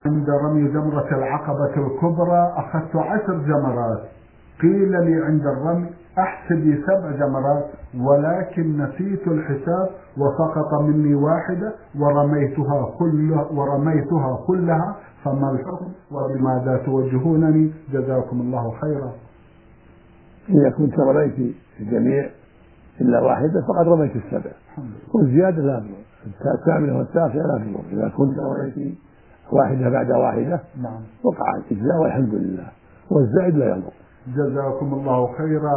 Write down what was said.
عند رمي جمرة العقبة الكبرى أخذت 10 جمرات، قيل لي عند الرمي أحسبي 7 جمرات، ولكن نسيت الحساب وسقط مني واحدة ورميتها كلها، فما الحكم وبماذا توجهونني؟ جزاكم الله خيرا. إذا كنت رميت الجميع إلا واحدة فقد رميت ال7، والزيادة لا تضر، الثامنة والتاسعة لا تضر. إذا كنت رميت واحدة بعد واحدة وقع الإجزاء والحمد لله، والزائد لا يضر. جزاكم الله خيرا.